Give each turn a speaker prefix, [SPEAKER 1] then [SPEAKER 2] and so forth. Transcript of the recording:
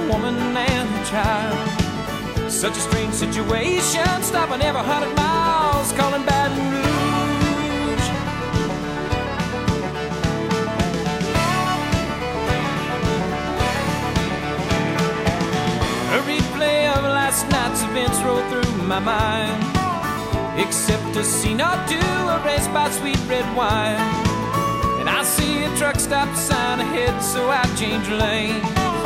[SPEAKER 1] woman and a child. Such a strange situation, stopping every 100 miles, calling Baton Rouge. A replay of last night's events roll through my mind, except a scene or two erased by sweet red wine. And I see a truck stop sign ahead, so I change lanes.